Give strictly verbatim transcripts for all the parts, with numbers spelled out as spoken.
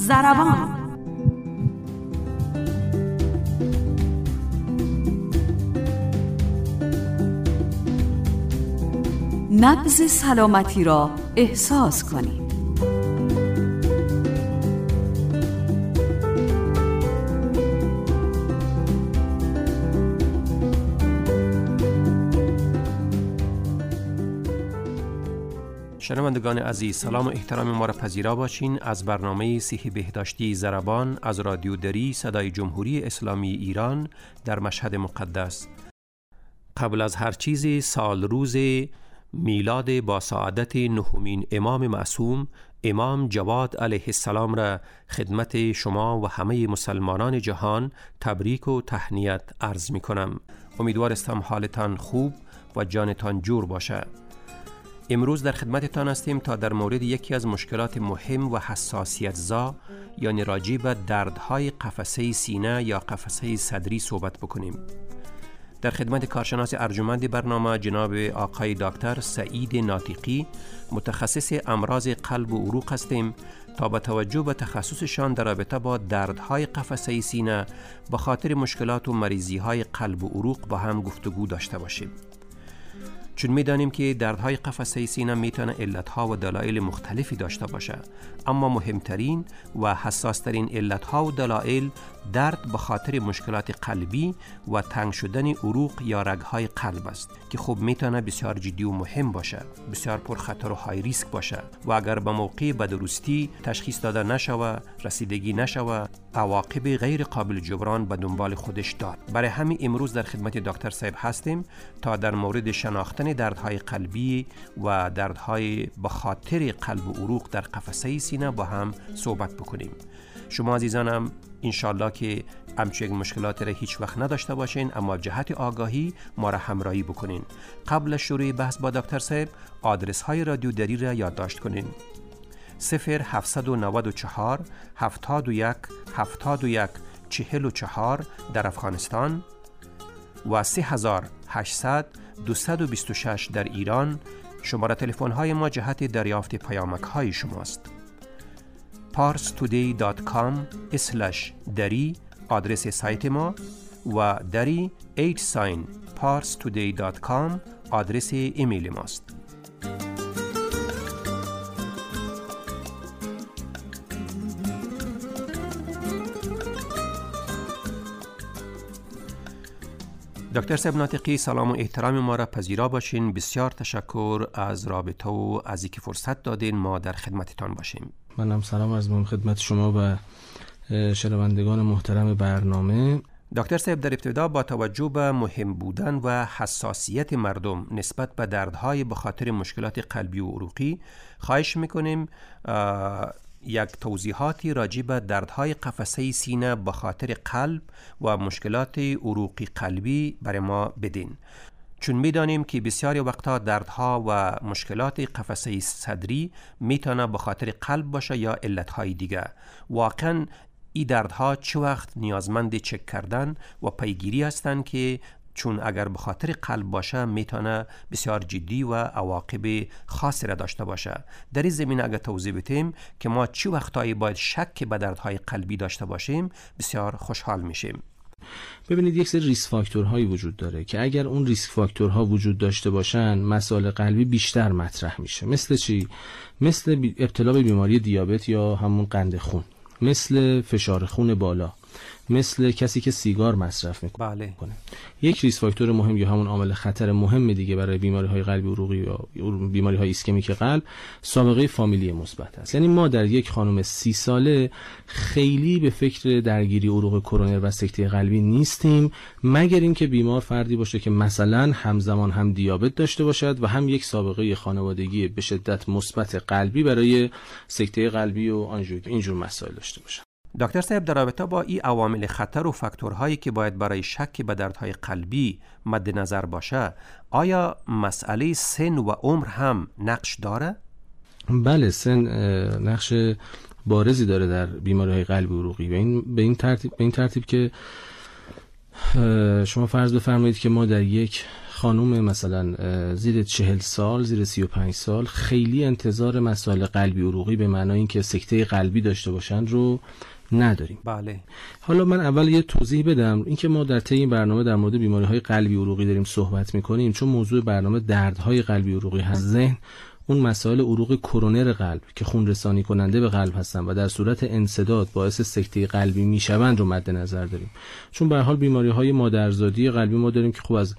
ضربان. نبض سلامتی را احساس کنید. شنوندگان عزیز، سلام و احترام ما را پذیرا باشین. از برنامه صحی بهداشتی ضربان از رادیو دری صدای جمهوری اسلامی ایران در مشهد مقدس. قبل از هر چیزی سال روز میلاد با سعادت نهمین امام معصوم امام جواد علیه السلام را خدمت شما و همه مسلمانان جهان تبریک و تهنیت عرض می کنم. امیدوارستم حالتان خوب و جانتان جور باشه. امروز در خدمتتان هستیم تا در مورد یکی از مشکلات مهم و حساسیت زا یعنی راجع به دردهای قفسه سینه یا قفسه صدری صحبت بکنیم. در خدمت کارشناس ارجمند برنامه جناب آقای دکتر سعید ناطقی متخصص امراض قلب و عروق هستیم تا با توجه به تخصصشان در رابطه با دردهای قفسه سینه به خاطر مشکلات و مریضی‌های قلب و عروق با هم گفتگو داشته باشیم. چون می‌دانیم که دردهای قفسه سینه میتونه علتها و دلایل مختلفی داشته باشه، اما مهمترین و حساسترین علتها و دلایل درد به خاطر مشکلات قلبی و تنگ شدن عروق یا رگهای قلب است که خب میتونه بسیار جدی و مهم باشه، بسیار پرخطر و های ریسک باشه و اگر به موقع به درستی تشخیص داده نشوه، رسیدگی نشوه، عواقب غیر قابل جبران به دنبال خودش دارد. برای همین امروز در خدمت دکتر صاحب هستیم تا در مورد شناختن دردهای قلبی و دردهای به خاطر قلب و عروق در قفسه سینه با هم صحبت بکنیم. شما عزیزانم انشالله که همچنین مشکلات را هیچ وقت نداشته باشین، اما جهت آگاهی ما را همراهی بکنین. قبل از شروع بحث با دکتر صاحب آدرس های رادیو دری را یادداشت کنین: صفر هفتصد و نود و چهار هفتاد و یک هفتاد و یک چهل و چهار در افغانستان و سه هزار و هشتصد دویست و بیست و شش در ایران. شماره تلفن های ما جهت دریافت پیامک های شماست. پارس تودی دات کام اسلش دری آدرس سایت ما و دری ایت ساین پارس تودی دات کام آدرس ایمیل ماست. دکتر صاحب ناطقی، سلام و احترام ما را پذیرا باشین. بسیار تشکر از رابطه و از اینکه فرصت دادین ما در خدمتتان باشیم. منم سلام عرض می‌کنم خدمت شما و شنوندگان محترم برنامه. دکتر صاحب، در ابتدا با توجه به مهم بودن و حساسیت مردم نسبت به دردهای به خاطر مشکلات قلبی و عروقی خواهش میکنیم یک توضیحاتی راجع به دردهای قفسه سینه به خاطر قلب و مشکلات عروقی قلبی برای ما بدین. چون میدانیم که بسیاری وقتا دردها و مشکلات قفسه صدری میتونه به خاطر قلب باشه یا علتهای دیگه. واقعا این دردها چه وقت نیازمند چک کردن و پیگیری هستند که چون اگر به خاطر قلب باشه میتونه بسیار جدی و عواقب خاصی را داشته باشه. در این زمینه اگر توضیح بدیم که ما چه وقتایی باید شک به دردهای قلبی داشته باشیم بسیار خوشحال میشیم. ببینید، یک سری ریسک فاکتورهایی وجود داره که اگر اون ریسک فاکتورها وجود داشته باشن مسائل قلبی بیشتر مطرح میشه. مثل چی؟ مثل ابتلا به بیماری دیابت یا همون قند خون، مثل فشار خون بالا، مثل کسی که سیگار مصرف میکنه. بله. یک ریسک فاکتور مهم یا همون عامل خطر مهم دیگه برای بیماری‌های قلبی عروقی یا بیماری‌های ایسکمیک قلب سابقه فامیلی مثبت است. یعنی ما در یک خانم سی ساله خیلی به فکر درگیری عروق کرونر و سکته قلبی نیستیم، مگر اینکه بیمار فردی باشه که مثلا همزمان هم دیابت داشته باشد و هم یک سابقه خانوادگی به شدت مثبت قلبی برای سکته قلبی و آنژیوگرافی اینجور مسائل داشته باشه. دکتر صاحب، در رابطه با این عوامل خطر و فاکتورهایی که باید برای شک به دردهای قلبی مد نظر باشه، آیا مسئله سن و عمر هم نقش داره؟ بله، سن نقش بارزی داره در بیماری‌های قلبی عروقی. به این به این ترتیب به این ترتیب که شما فرض بفرمایید که ما در یک خانوم مثلا زیر چهل سال، زیر سی و پنج سال خیلی انتظار مسائل قلبی عروقی به معنای اینکه سکته قلبی داشته باشن رو نداریم. بله. حالا من اول یه توضیح بدم. اینکه ما در طی این برنامه در مورد بیماری‌های قلبی عروقی داریم صحبت می‌کنیم چون موضوع برنامه دردهای قلبی عروقی هست. ذهن اون مسائل عروق کرونر قلب که خون رسانی کننده به قلب هستن و در صورت انسداد باعث سکته قلبی میشوند رو مد نظر داریم. چون به هر حال بیماری‌های مادرزادی قلبی ما داریم که خوب از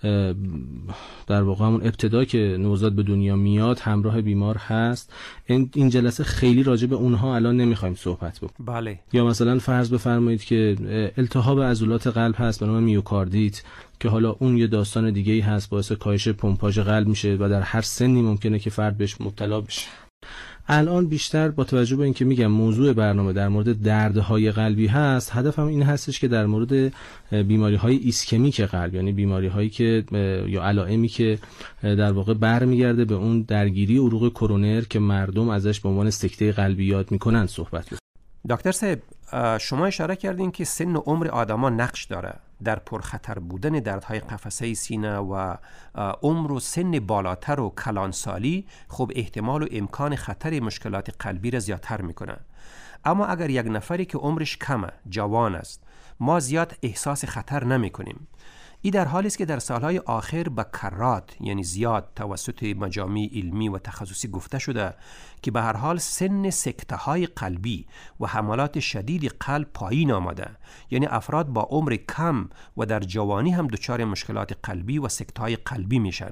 در واقع همون ابتدا که نوزاد به دنیا میاد همراه بیمار هست. این جلسه خیلی راجع به اونها الان نمیخوایم صحبت بکنیم. بله. یا مثلا فرض بفرمایید که التهاب عضلات قلب هست به نام میوکاردیت که حالا اون یه داستان دیگه ای هست، باعث کاهش پمپاژ قلب میشه و در هر سنی ممکنه که فرد بهش مبتلا بشه. الان بیشتر با توجه به اینکه میگم موضوع برنامه در مورد دردهای قلبی هست، هدفم این هستش که در مورد بیماری‌های ایسکمیک قلب، یعنی بیماری‌هایی که یا علائمی که در واقع برمیگرده به اون درگیری عروق کرونر که مردم ازش به عنوان سکته قلبی یاد میکنن صحبت کنیم. دکتر صاحب، شما اشاره کردین که سن و عمر آدما نقش داره در پرخطر بودن دردهای قفسه سینه و عمر و سن بالاتر و کلانسالی خب احتمال و امکان خطر مشکلات قلبی را زیادتر میکنه. اما اگر یک نفری که عمرش کمه، جوان است، ما زیاد احساس خطر نمی کنیم. این در حالی است که در سالهای آخر به کرات یعنی زیاد توسط مجامع علمی و تخصصی گفته شده که به هر حال سن سکته های قلبی و حملات شدید قلب پایین آمده، یعنی افراد با عمر کم و در جوانی هم دچار مشکلات قلبی و سکته های قلبی میشن.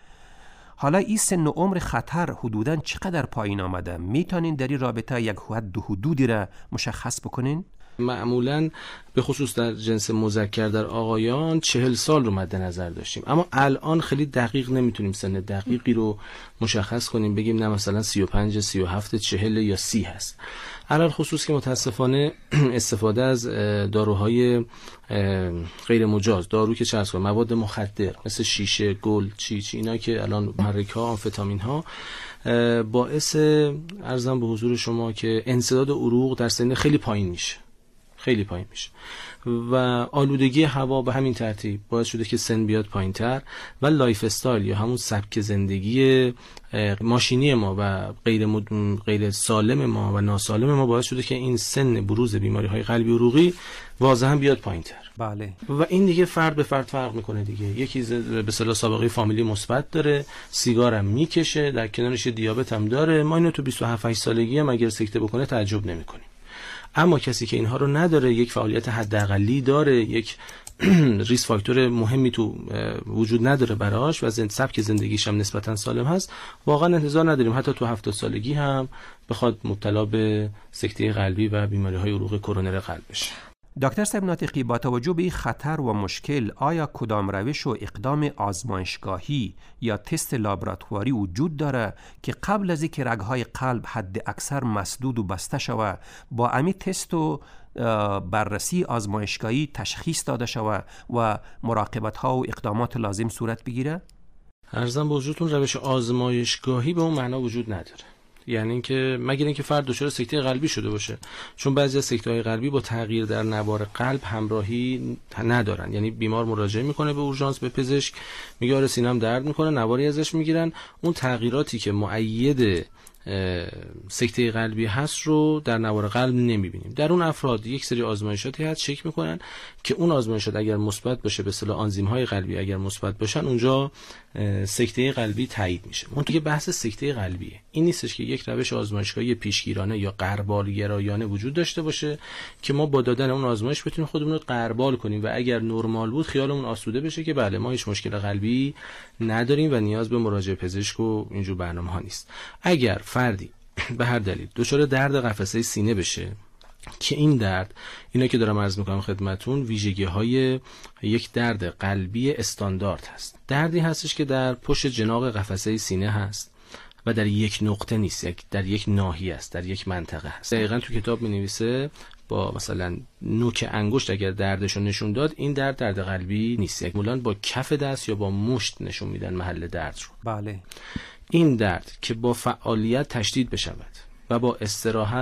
حالا این سن و عمر خطر حدوداً چقدر پایین آمده؟ میتونین در این رابطه یک حد و حدودی را مشخص بکنین؟ معمولاً به خصوص در جنس مذکر در آقایان چهل سال رو مد نظر داشتیم، اما الان خیلی دقیق نمیتونیم سن دقیقی رو مشخص کنیم بگیم نه مثلا سی و پنج، سی و هفت، چهل یا سی هست. علل خصوص که متاسفانه استفاده از داروهای غیر مجاز، دارو که چه عرض کنم، مواد مخدر مثل شیشه، گل، چیچ، اینا که الان محرک ها، آمفتامین ها، باعث عرضم به حضور شما که انسداد عروق در سن خیلی پایین میشه، خیلی پایین میشه و آلودگی هوا به همین ترتیب باعث شده که سن بیاد پایین تر و لایف استایل یا همون سبک زندگی ماشینی ما و غیر مد... غیر سالم ما و ناسالم ما باعث شده که این سن بروز بیماری های قلبی عروقی واضحا بیاد پایین تر. بله. و این دیگه فرد به فرد فرق میکنه دیگه. یکی به اصطلاح سابقه فامیلی مثبت داره، سیگار هم میکشه، در کنارش دیابت هم داره، ما اینو تو بیست و هفت هشت سالگی هم اگر سکته بکنه تعجب نمیکنیم. اما کسی که اینها رو نداره، یک فعالیت حداقلی داره، یک ریس فاکتور مهمی تو وجود نداره براش و سبک زندگیش هم نسبتا سالم هست، واقعا انتظار نداریم حتی تو هفتاد سالگی هم بخواد مبتلا به سکته قلبی و بیماری‌های عروق کرونر قلب بشه. دکتر صاحب ناطقی، با توجه به این خطر و مشکل آیا کدام روش و اقدام آزمایشگاهی یا تست لابراتواری وجود داره که قبل از اینکه رگ‌های قلب حد اکثر مسدود و بسته شود با امی تست و بررسی آزمایشگاهی تشخیص داده شود و مراقبت‌ها و اقدامات لازم صورت بگیره؟ عرضم به حضورتون روش آزمایشگاهی به اون معنا وجود نداره. یعنی اینکه مگر اینکه فرد دچار سکته قلبی شده باشه، چون بعضی از سکته‌های قلبی با تغییر در نوار قلب همراهی ندارن. یعنی بیمار مراجعه میکنه به اورژانس، به پزشک، میگه آره سینه‌ام درد میکنه، نواری ازش میگیرن، اون تغییراتی که مؤید سکته قلبی هست رو در نوار قلب نمیبینیم. در اون افراد یک سری آزمایشاتی هست چک میکنن که اون آزمایشات اگر مثبت باشه، به اصطلاح آنزیم‌های قلبی اگر مثبت باشن، اونجا سکته قلبی تایید میشه. اون تو که بحث سکته قلبیه، این نیستش که یک روش آزمایشگاهی پیشگیرانه یا غربالگرایانه وجود داشته باشه که ما با دادن اون آزمایش بتونیم خودمون رو غربال کنیم و اگر نرمال بود خیالمون آسوده بشه که بله ما هیچ مشکل قلبی نداریم و نیاز به مراجعه پزشک و اینجور برنامه‌ها نیست. اگر فردی به هر دلیل دچار درد قفسه سینه بشه که این درد، اینا که دارم عرض میکنم خدمتون، ویژگی‌های یک درد قلبی استاندارد هست. دردی هستش که در پشت جناق قفسه سینه هست و در یک نقطه نیست، در یک ناحیه است، در یک منطقه هست. دقیقاً تو کتاب می‌نویسه با مثلا نوک انگشت اگر دردشو نشون داد، این درد درد قلبی نیست. یک مولان با کف دست یا با مشت نشون میدن محل درد رو. بله. این درد که با فعالیت تشدید بشود و با استراحت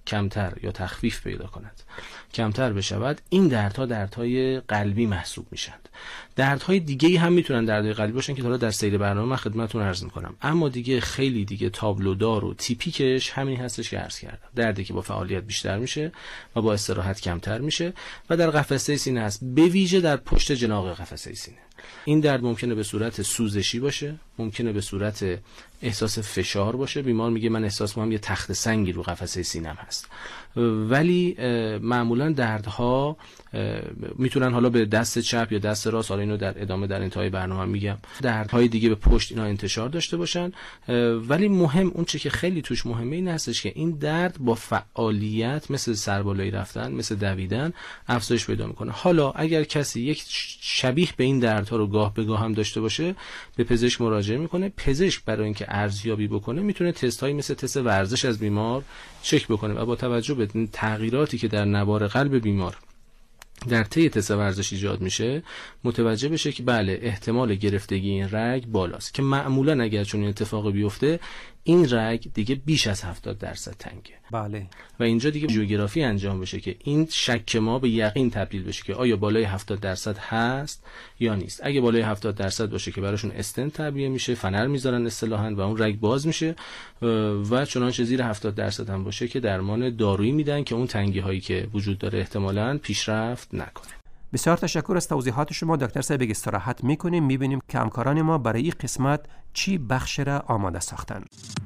کمتر یا تخفیف پیدا کند، کمتر بشود، این دردها دردهای قلبی محسوب میشند. دردهای دیگه‌ای هم میتونن دردهای قلبی باشن که حالا در سیر برنامه من خدمتتون عرض میکنم، اما دیگه خیلی دیگه تابلودار و تیپیکش همین هستش که عرض کردم، دردی که با فعالیت بیشتر میشه و با استراحت کمتر میشه و در قفسه سینه است، به ویژه در پشت جناق قفسه سینه. این درد ممکنه به صورت سوزشی باشه، ممکنه به صورت احساس فشار باشه، بیمار میگه من احساس می‌کنم یه تخت سنگی رو قفسه سینم هست، ولی معمولا دردها میتونن حالا به دست چپ یا دست راست، حالا اینو در ادامه در انتهای برنامه میگم، دردهای دیگه به پشت اینا انتشار داشته باشن. ولی مهم اون چه که خیلی توش مهمه این هستش که این درد با فعالیت مثل سربالایی رفتن، مثل دویدن افزایش پیدا میکنه. حالا اگر کسی یک شبیه به این دردها رو گاه به گاه هم داشته باشه، به پزشک مراجعه میکنه. پزشک برای اینکه ارزیابی بکنه میتونه تست هایی مثل تست ورزش از بیمار چک بکنه و با توجه به تغییراتی که در نوار قلب بیمار در طی تست ورزش ایجاد میشه متوجه بشه که بله احتمال گرفتگی این رگ بالاست، که معمولا اگر چون این اتفاق بیفته این رگ دیگه بیش از هفتاد درصد تنگه. بله. و اینجا دیگه ژیوگرافی انجام بشه که این شک ما به یقین تبدیل بشه که آیا بالای هفتاد درصد هست یا نیست. اگه بالای هفتاد درصد باشه که براشون استنت تعبیه میشه، فنر میذارن اصطلاحاً و اون رگ باز میشه، و چنانچه زیر هفتاد درصد هم باشه که درمان دارویی میدن که اون تنگی هایی که وجود داره احتمالاً پیشرفت نکنه. بسیار تشکر از توضیحات شما دکتر صاحب. استراحت میکنیم، میبینیم که همکاران ما برای این قسمت چی بخش را آماده ساختن.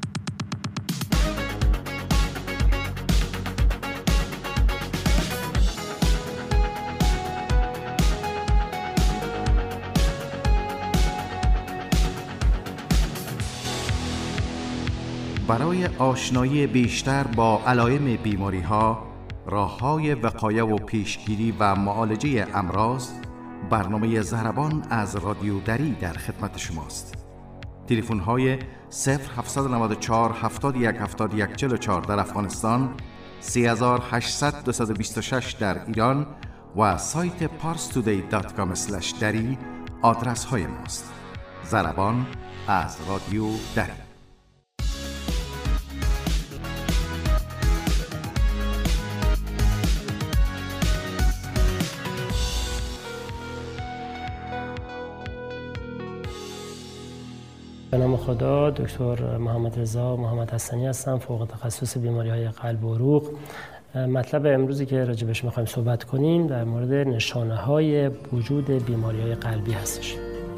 برای آشنایی بیشتر با علائم بیماری‌ها، راه‌های وقایه و پیشگیری و معالجه امراض، برنامه ضربان از رادیو دری در خدمت شماست. تلفن‌های صفر هفت نه چهار هفتاد و یک هفتاد و یک چهل و چهار در افغانستان، سه هشتصد دو دو شش در ایران و سایت پارس تودی دات کام اسلش دری آدرس های ماست. ضربان از رادیو دری. به نام خدا، دکتر محمد رضا محمد حسنی هستم، فوق تخصص بیماری‌های قلب و عروق. مطلب امروزی که راجبش می‌خوایم صحبت کنیم در مورد نشانه‌های وجود بیماری‌های قلبی هستش.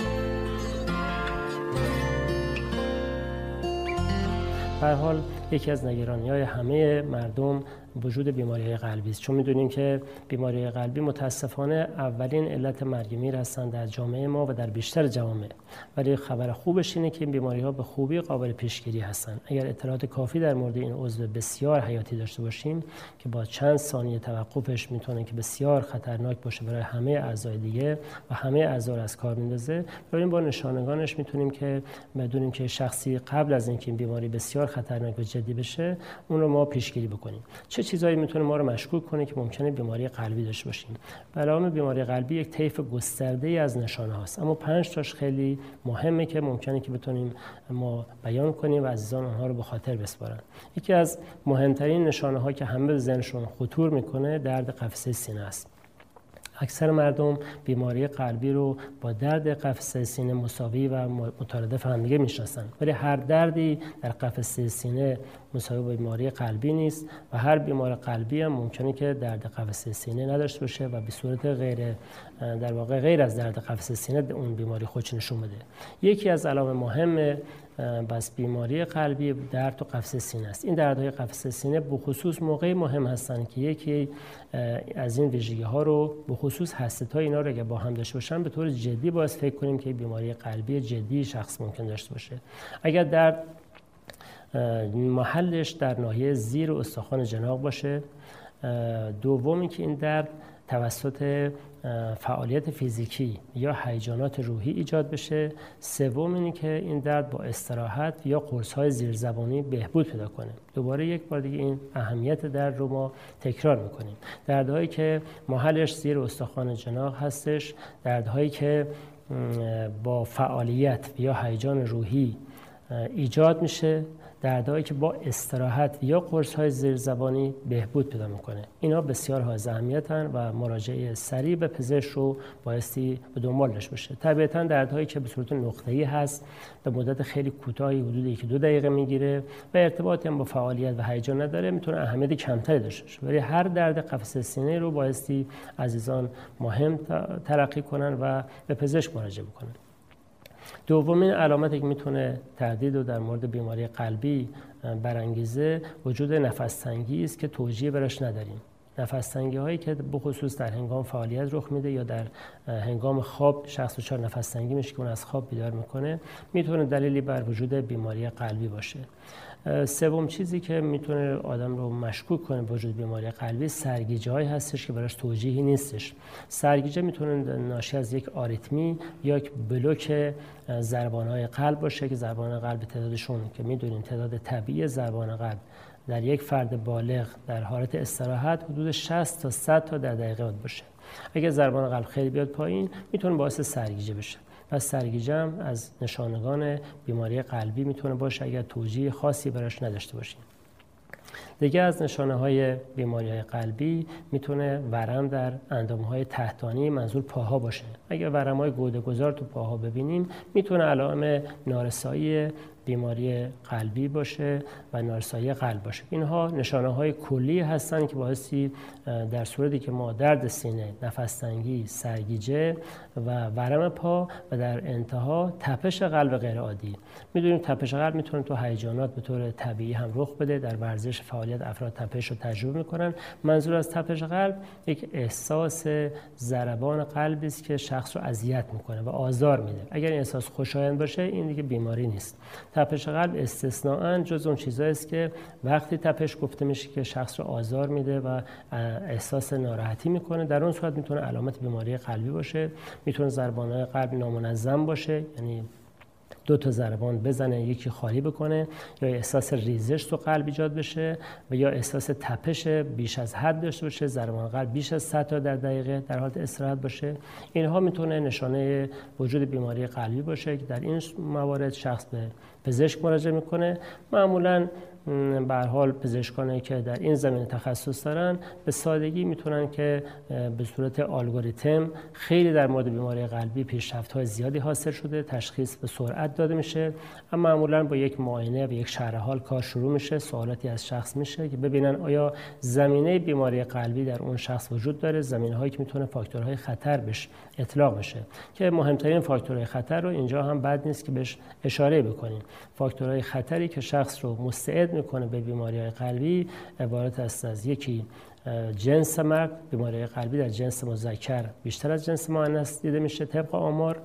به هر حال یکی از نگرانی‌های همه مردم وجود بیماری‌های قلبی است، چون می‌دونیم که بیماری‌های قلبی متأسفانه اولین علت مرگ میر هستند در جامعه ما و در بیشتر جوامع. ولی خبر خوبش اینه که این بیماری‌ها به خوبی قابل پیشگیری هستند. اگر اطلاعات کافی در مورد این عضو بسیار حیاتی داشته باشیم که با چند ثانیه توقفش میتونه که بسیار خطرناک باشه برای همه اعضای دیگه و همه اعضا رو از کار میندازه، ببینیم با نشانگانش میتونیم که بدونیم که شخصی قبل از اینکه این بیماری بسیار خطرناک و جدی بشه اون رو ما پیشگیری بکنیم. چه چیزایی میتونه ما رو مشکوک کنه که ممکنه بیماری قلبی داشته باشیم؟ به علاوه بیماری قلبی یک طیف گسترده‌ای از نشانه هاست، اما پنج تاش خیلی مهمه که ممکنه که بتونیم ما بیان کنیم و عزیزان آنها رو به خاطر بسپارن. یکی از مهمترین نشانه ها که همه به ذهنشون خطور میکنه درد قفسه سینه است. اکثر مردم بیماری قلبی رو با درد قفسه سینه مساوی و مترادف هم دیگه میشناسن، ولی هر دردی در قفسه سینه مساوی با بیماری قلبی نیست و هر بیمار قلبی هم ممکنه که درد قفسه سینه نداشته باشه و به صورت غیر در واقع غیر از درد قفسه سینه اون بیماری خودش نشون بده. یکی از علائم مهم بس بیماری قلبی درد تو قفسه سینه است. این دردهای قفسه سینه به خصوص موقعی مهم هستند که یکی از این ویژگی ها رو به خصوص هسته‌های اینا رو اگه با هم داشته باشن به طور جدی باز فکر کنیم که بیماری قلبی جدی شخص ممکن داشته باشه. اگر درد محلش در ناحیه زیر استخوان جناق باشه، دومی که این درد توسط فعالیت فیزیکی یا هیجانات روحی ایجاد بشه، سوم اینه که این درد با استراحت یا قرص‌های زیرزبانی بهبود پیدا کنه. دوباره یک بار دیگه این اهمیت درد رو ما تکرار میکنیم. دردهایی که محلش زیر استخوان جناق هستش، دردهایی که با فعالیت یا هیجان روحی ایجاد میشه، دردهایی که با استراحت یا قرص‌های زیرزبانی بهبود پیدا میکنه. اینا بسیار حائز اهمیتن و مراجعه سریع به پزشک رو بایستی به دنبالش باشه. طبیعتاً دردهایی که به صورت نقطه‌ای هست، به مدت خیلی کوتاهی حدود یک دو دقیقه میگیره و ارتباطی هم با فعالیت و هیجان نداره، میتونه اهمیت کمتری داشته باشه. ولی هر درد قفسه سینه رو بایستی عزیزان مهم تلقی کنن و به پزشک مراجعه بکنن. دومین علامتی که میتونه تردید رو در مورد بیماری قلبی برانگیزه وجود نفس‌تنگی است که توجیه براش نداریم. نفس‌تنگی هایی که به خصوص در هنگام فعالیت رخ میده یا در هنگام خواب شخص دچار نفس‌تنگی میشه که اون از خواب بیدار میکنه، میتونه دلیلی بر وجود بیماری قلبی باشه. سوم چیزی که میتونه آدم رو مشکوک کنه به وجود بیماری قلبی، سرگیجه هایی هستش که براش توجیهی نیستش. سرگیجه میتونه ناشی از یک آریتمی یا یک بلوک ضربان های قلب باشه که ضربان قلب تعدادشون که میدونین تعداد طبیعی ضربان قلب در یک فرد بالغ در حالت استراحت حدود شصت تا صد تا در دقیقه باشه. اگر ضربان قلب خیلی بیاد پایین میتونه باعث سرگیجه بشه. پس سرگیجه هم از نشانگان بیماری قلبی میتونه باشه اگر توجیه خاصی براش نداشته باشیم. دیگه از نشانه های بیماری های قلبی میتونه ورم در اندام های تحتانی منظور پاها باشه. اگر ورم های گوده گذار تو پاها ببینیم میتونه علائم نارسایی بیماری قلبی باشه و نارسایی قلب باشه. اینها نشانه های کلی هستن که باعثی در صورتی که ما درد سینه، نفس‌تنگی، سرگیجه و ورم پا و در انتها تپش قلب غیر عادی. میدونیم تپش قلب میتونه تو هیجانات به طور طبیعی هم رخ بده. در ورزش فعالیت افراد تپش رو تجربه میکنن. منظور از تپش قلب یک احساس ضربان قلبی است که شخص رو اذیت میکنه و آزار میده. اگر این احساس خوشایند باشه این دیگه بیماری نیست. تپش قلب استثناءً جز اون چیزایی است که وقتی تپش گفته میشه که شخص رو آزار میده و احساس ناراحتی میکنه، در اون صورت میتونه علامت بیماری قلبی باشه. میتونه ضربان‌های قلب نامنظم باشه، یعنی دو تا ضربان بزنه یکی خالی بکنه، یا احساس ریزش تو قلب ایجاد بشه و یا احساس تپش بیش از حد داشته باشه، ضربان قلب بیش از صد تا در دقیقه در حالت استراحت باشه. اینها میتونه نشانه وجود بیماری قلبی باشه که در این موارد شخص به پزشک مراجعه میکنه. معمولاً به هر حال پزشکانی که در این زمینه تخصص دارن به سادگی میتونن که به صورت الگوریتم خیلی در مورد بیماری قلبی پیشرفت‌های زیادی حاصل شده، تشخیص به سرعت داده میشه. اما معمولا با یک معاینه و یک شرح حال کار شروع میشه، سوالاتی از شخص میشه که ببینن آیا زمینه بیماری قلبی در اون شخص وجود داره، زمینه‌هایی که میتونه فاکتورهای خطر بهش اطلاق بشه. که مهمترین فاکتورهای خطر رو اینجا هم بد نیست که بهش اشاره بکنیم. فاکتورهای خطری که شخص رو مستعد میکنه به بیماری‌های قلبی عبارت است از یکی جنس مرد. بیماری قلبی در جنس مذکر بیشتر از جنس مؤنث دیده میشه طبق آمار.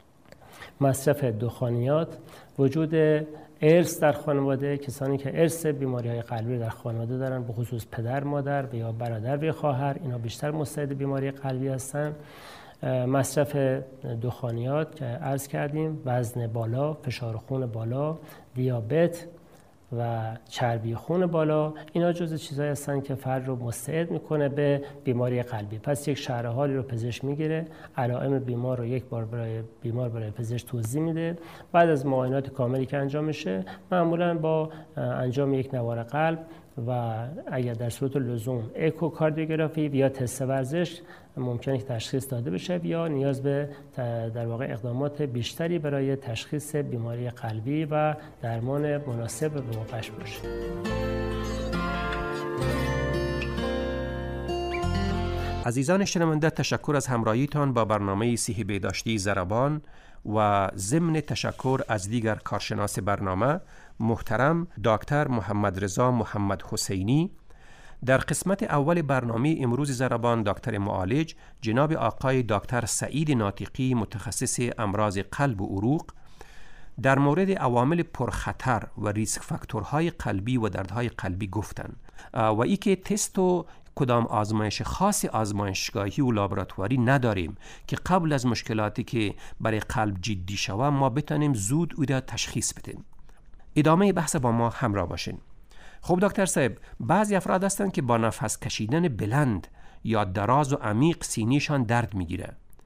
مصرف دخانیات، وجود ارث در خانواده، کسانی که ارث بیماری‌های قلبی در خانواده دارن به خصوص پدر، مادر و یا برادر و یا خواهر، اینا بیشتر مستعد بیماری قلبی هستن. مصرف دخانیات که عرض کردیم، وزن بالا، فشار خون بالا، دیابت و چربی خون بالا، اینا جزو چیزایی هستن که فرد رو مستعد میکنه به بیماری قلبی. پس یک شرح حالی رو پزشک میگیره، علائم بیمار رو یک بار برای بیمار برای پزشک توضیح میده. بعد از معاینات کاملی که انجام میشه، معمولا با انجام یک نوار قلب و اگر در صورت لزوم اکوکاردیوگرافی یا تست ورزش ممکنه که تشخیص داده بشه یا نیاز به در واقع اقدامات بیشتری برای تشخیص بیماری قلبی و درمان مناسب به موقعش باشه. عزیزان شنونده، تشکر از همراهیتان با برنامه صحی بهداشتی ضربان و ضمن تشکر از دیگر کارشناس برنامه محترم دکتر محمد رضا محمد حسینی. در قسمت اول برنامه امروز ضربان دکتر معالج جناب آقای دکتر سعید ناطقی متخصص امراض قلب و عروق در مورد عوامل پرخطر و ریسک فاکتورهای قلبی و دردهای قلبی گفتند و ای که تست و کدام آزمایش خاص آزمایشگاهی و لابراتواری نداریم که قبل از مشکلاتی که برای قلب جدی شود ما بتانیم زود او را تشخیص بدیم. ادامه بحث با ما همراه باشین. خب دکتر صاحب، بعضی افراد هستند که با نفس کشیدن بلند یا دراز و عمیق سینه‌شان درد میگیره.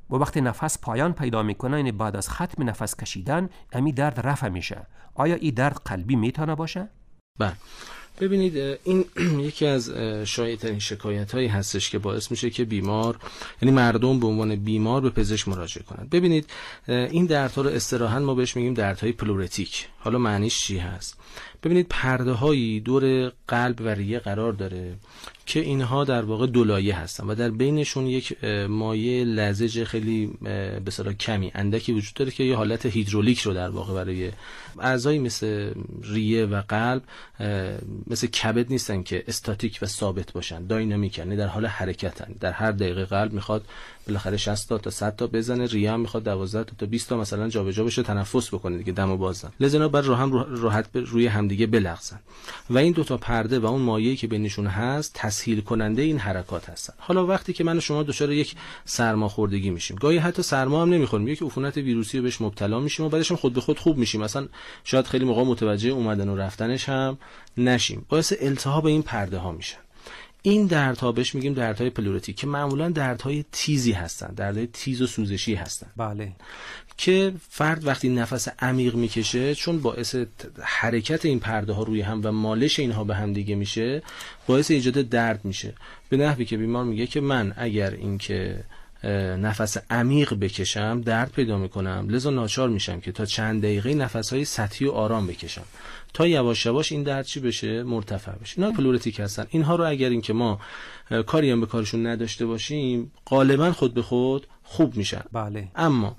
و وقتی نفس پایان پیدا میکنه، یعنی بعد از ختم نفس کشیدن، امی درد رفع میشه. آیا این درد قلبی میتونه باشه؟ بله. ببینید این یکی از شایع‌ترین شکایت‌هایی هستش که باعث میشه که بیمار، یعنی مردم به عنوان بیمار به پزشک مراجعه کنند. ببینید این دردها رو اصطلاحاً ما بهش میگیم دردهای پلورتیک. حالا معنیش چی هست؟ ببینید پرده‌هایی دور قلب و ریه قرار داره که اینها در واقع دولایه هستن و در بینشون یک مایع لزج خیلی به اصطلاح کمی اندکی وجود داره که یه حالت هیدرولیک رو در واقع برای اعضایی مثل ریه و قلب، مثل کبد نیستن که استاتیک و ثابت باشن، داینامیکن، یعنی در حال حرکتن. در هر دقیقه قلب میخواد بالاخره شصت تا تا صد تا بزنه، ریه هم میخواد دوازده تا تا بیست تا مثلا جابجا بشه، تنفس بکنه دیگه، دم و بازن. لذا بعد رو هم راحت روی همدیگه بلغزن و این دو تا پرده و اون مایعی که بینشون هست تسهیل کننده این حرکات هستن. حالا وقتی که من و شما دچار یک سرماخوردگی میشیم، گاهی حتی سرما هم نمیخوریم، یک عفونت ویروسی رو بهش مبتلا میشیم و بعدش هم خود به خود خوب میشیم، مثلا شاید خیلی موقع متوجه اومدن و رفتنش هم نشیم، باعث التهاب این پرده ها میشن. این دردها بهش میگیم دردهای پلورتیک که معمولا دردهای تیزی هستن، دردهای تیز و سوزشی هستن. بله. که فرد وقتی نفس عمیق میکشه، چون باعث حرکت این پرده ها روی هم و مالش اینها به هم دیگه میشه، باعث ایجاد درد میشه، به نحوی که بیمار میگه که من اگر اینکه نفس عمیق بکشم درد پیدا میکنم، لذا ناچار میشم که تا چند دقیقه نفسهای سطحی و آرام بکشم تا یواش یواش این درد چی بشه، مرتفع بشه. اینا پلورتیک هستن. اینها رو اگر اینکه ما کاری هم به کارشون نداشته باشیم، غالبا خود به خود خوب میشن. بله. اما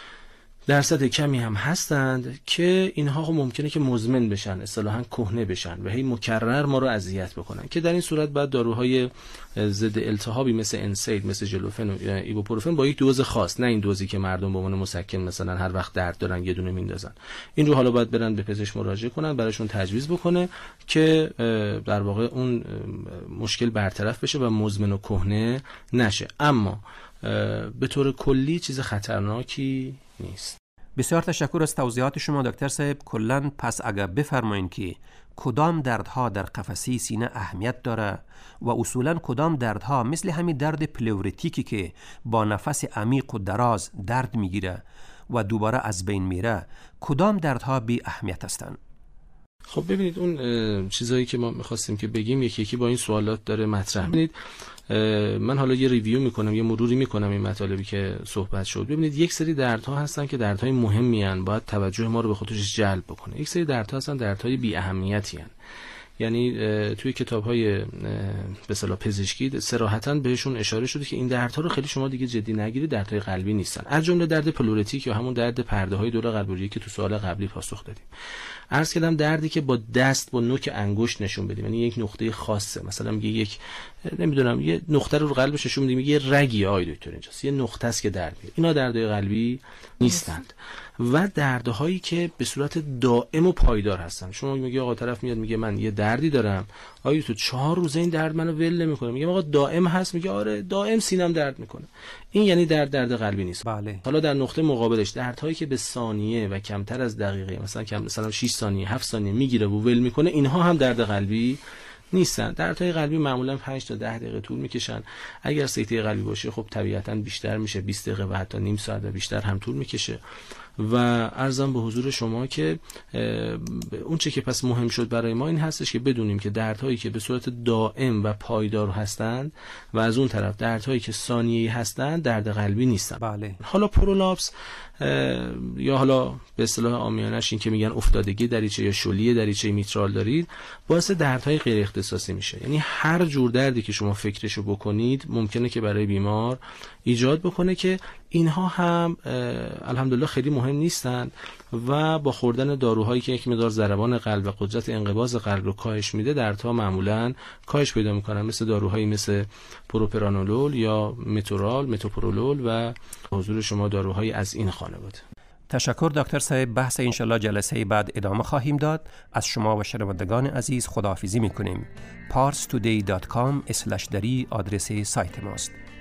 درصد کمی هم هستند که اینها ممکنه که مزمن بشن، اصطلاحاً کهنه بشن و هی مکرر ما رو اذیت بکنن، که در این صورت بعد داروهای ضد التهابی مثل انسید، مثل ژلوفن و ایبوپروفن با یک دوز خاص، نه این دوزی که مردم به عنوان مسکن مثلا هر وقت درد دارن یه دونه میندازن، این رو حالا باید برن به پزشک مراجعه کنن، براشون تجویز بکنه که در واقع اون مشکل برطرف بشه و مزمن و کهنه نشه. اما به طور کلی چیز خطرناکی نیست. بسیار تشکر از توضیحات شما دکتر صاحب. کلاً پس اگر بفرمایید که کدام دردها در قفسه سینه اهمیت داره و اصولاً کدام دردها مثل همین درد پلورتیکی که با نفس عمیق و دراز درد میگیره و دوباره از بین میره، کدام دردها بی اهمیت هستند؟ خب ببینید اون چیزایی که ما میخواستیم که بگیم یکی یکی با این سوالات داره مطرح. ببینید من حالا یه ریویو میکنم، یه مروری میکنم این مطالبی که صحبت شد. ببینید یک سری دردها هستن که دردهای مهمی ان، باید توجه ما رو به خودش جلب بکنه. یک سری دردها هستن دردهای بی اهمیتی ان، یعنی توی کتاب‌های به اصطلاح پزشکی صراحتاً بهشون اشاره شده که این دردها رو خیلی شما دیگه جدی نگیرید، دردهای قلبی نیستن، از جمله درد پلورتیک یا همون درد پرده‌های دور قلبی که تو سوال قبلی پاسخ دادیم. عرض کردم دردی که با دست با نوک انگشت نشون بدیم، یعنی یک نقطه خاصه، مثلا میگه یک نمیدونم یه نقطه رو رو قلبش نشون میدیم، میگه رگی آی دکتر اینجاست، یه نقطه است که درد میاره. اینا دردهای قلبی نیستند. و دردهایی که به صورت دائم و پایدار هستن. شما میگه آقا طرف میاد میگه من یه دردی دارم، آیا تو چهار روزه این درد منو ول نمیکنه؟ میگه آقا دائم هست، میگه آره دائم سینم درد میکنه. این یعنی درد درد قلبی نیست. بله. حالا در نقطه مقابلش دردهایی که به ثانیه و کمتر از دقیقه، مثلا کم مثلا شش ثانیه هفت ثانیه میگیره و ول میکنه، اینها هم درد قلبی نیستن. دردهای قلبی معمولا پنج تا ده دقیقه طول میکشن. اگر سکته قلبی باشه خب طبیعتاً بیشتر میشه، بیست دقیقه و حتی نیم ساعت و بیشتر هم طول میکشه. و عرضم به حضور شما که اون چه که پس مهم شد برای ما این هستش که بدونیم که دردهایی که به صورت دائم و پایدار هستند و از اون طرف دردهایی که ثانیه‌ای هستند درد قلبی نیستن. بله. حالا پرولاپس یا حالا به اصطلاح عامیانش این که میگن افتادگی دریچه یا شلی دریچه میترال دارید، باعث دردهای غیر اختصاصی میشه. یعنی هر جور دردی که شما فکرشو بکنید ممکنه که برای بیمار ایجاد بکنه که اینها هم الحمدلله خیلی مهم نیستند و با خوردن داروهایی که یک مقدار ضربان قلب و قدرت انقباض قلب رو کاهش میده دردها معمولاً کاهش پیدا میکنن، مثل داروهایی مثل پروپرانولول یا متورال، متوپرولول و حضور شما داروهایی از این خانواده. تشکر دکتر صاحب. بحث انشالله جلسه بعد ادامه خواهیم داد. از شما و شنوندگان عزیز خداحافظی میکنیم. پارس تودی دات کام اسلش دری آدرس سایت ماست.